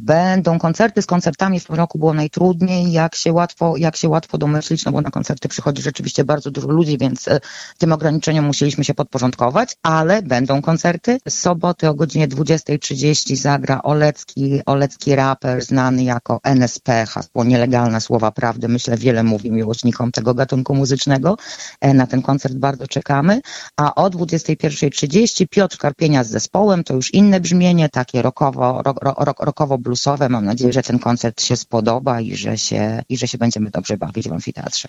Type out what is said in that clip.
Będą koncerty, z koncertami w tym roku było najtrudniej, jak się łatwo domyślić, no bo na koncerty przychodzi rzeczywiście bardzo dużo ludzi, więc tym ograniczeniom musieliśmy się podporządkować, ale będą koncerty. Z soboty o godzinie 20:30 zagra olecki raper znany jako NSP, hasło Nielegalne Słowa Prawdy. Myślę, wiele mówi miłośnikom tego gatunku muzycznego. Na ten koncert bardzo czekamy. A o 21:30 Piotr Karpienia z zespołem, to już inne brzmienie, takie rockowo-bluesowe. Mam nadzieję, że ten koncert się spodoba i że się będziemy dobrze bawić w amfiteatrze.